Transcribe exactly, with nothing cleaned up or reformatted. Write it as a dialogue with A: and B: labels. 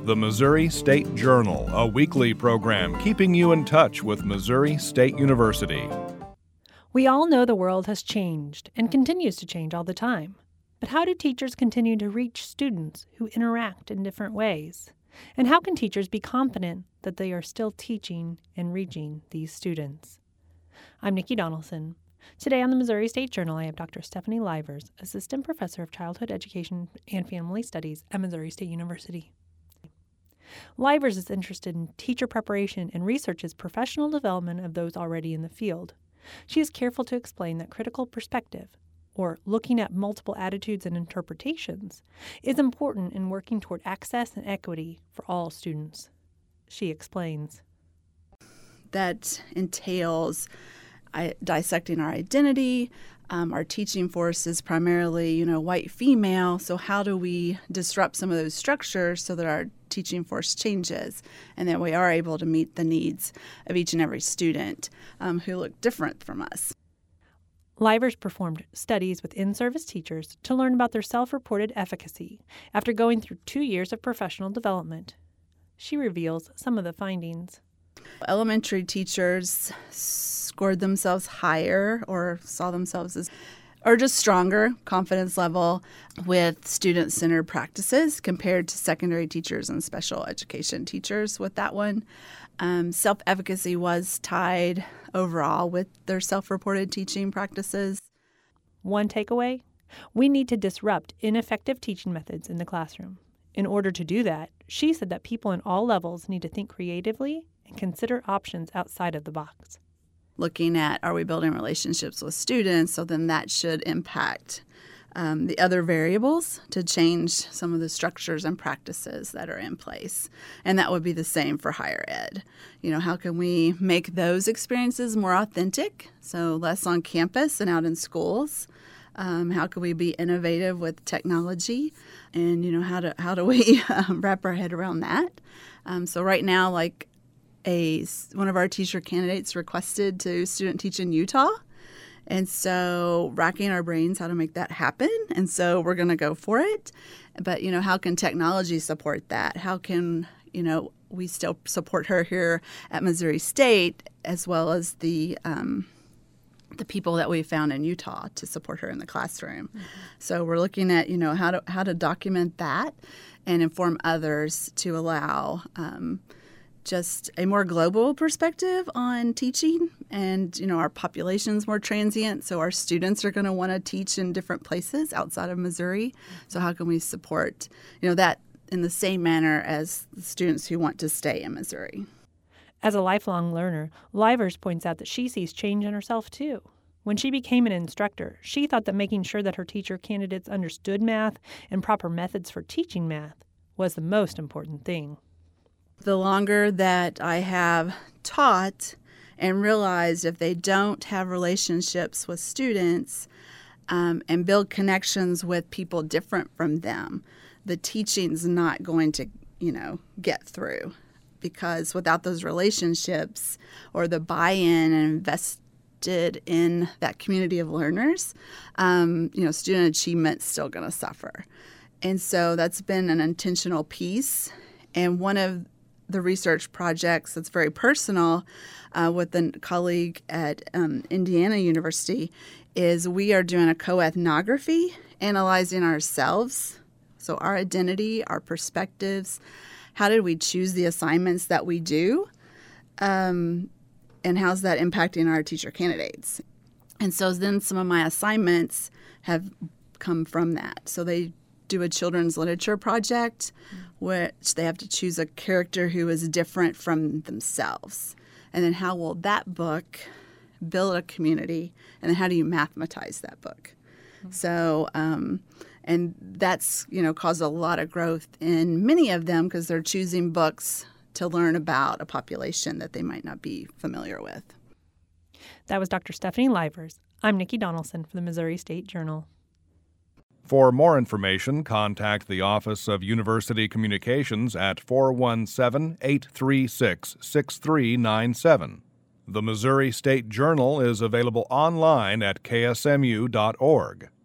A: The Missouri State Journal, a weekly program keeping you in touch with Missouri State University.
B: We all know the world has changed and continues to change all the time. But how do teachers continue to reach students who interact in different ways? And how can teachers be confident that they are still teaching and reaching these students? I'm Nikki Donaldson. Today on the Missouri State Journal, I have Doctor Stephanie Livers, Assistant Professor of Childhood Education and Family Studies at Missouri State University. Livers is interested in teacher preparation and researches professional development of those already in the field. She is careful to explain that critical perspective, or looking at multiple attitudes and interpretations, is important in working toward access and equity for all students. She explains.
C: That entails I, dissecting our identity. Um, our teaching force is primarily, you know, white female. So how do we disrupt some of those structures so that our teaching force changes and that we are able to meet the needs of each and every student um, who look different from us?
B: Livers performed studies with in-service teachers to learn about their self-reported efficacy after going through two years of professional development. She reveals some of the findings.
C: Elementary teachers scored themselves higher or saw themselves as, or just stronger confidence level with student-centered practices compared to secondary teachers and special education teachers with that one. Um, self-efficacy was tied overall with their self-reported teaching practices.
B: One takeaway: we need to disrupt ineffective teaching methods in the classroom. In order to do that, she said that people in all levels need to think creatively and consider options outside of the box.
C: Looking at, are we building relationships with students? So then that should impact um, the other variables to change some of the structures and practices that are in place. And that would be the same for higher ed. You know, how can we make those experiences more authentic? So less on campus and out in schools. Um, how can we be innovative with technology? And, you know, how do, how do we um, wrap our head around that? Um, so right now, like, A, one of our teacher candidates requested to student teach in Utah. And so racking our brains how to make that happen. And so we're going to go for it. But, you know, how can technology support that? How can, you know, we still support her here at Missouri State as well as the um, the people that we found in Utah to support her in the classroom. Mm-hmm. So we're looking at, you know, how to how to document that and inform others to allow um just a more global perspective on teaching. And, you know, our population's more transient, so our students are going to want to teach in different places outside of Missouri. So how can we support, you know, that in the same manner as the students who want to stay in Missouri?
B: As a lifelong learner, Livers points out that she sees change in herself, too. When she became an instructor, she thought that making sure that her teacher candidates understood math and proper methods for teaching math was the most important thing.
C: The longer that I have taught and realized if they don't have relationships with students um, and build connections with people different from them, the teaching's not going to, you know, get through. Because without those relationships or the buy-in and invested in that community of learners, um, you know, student achievement's still going to suffer. And so that's been an intentional piece. And one of the research projects that's very personal uh, with a colleague at um, Indiana University is we are doing a co-ethnography, analyzing ourselves, so our identity, our perspectives, how did we choose the assignments that we do, um, and how's that impacting our teacher candidates. And so then some of my assignments have come from that. So they do a children's literature project, which they have to choose a character who is different from themselves. And then how will that book build a community? And then how do you mathematize that book? Mm-hmm. So, um, and that's, you know, caused a lot of growth in many of them because they're choosing books to learn about a population that they might not be familiar with.
B: That was Doctor Stephanie Livers. I'm Nikki Donaldson for the Missouri State Journal.
A: For more information, contact the Office of University Communications at four one seven, eight three six, six three nine seven. The Missouri State Journal is available online at k s m u dot org.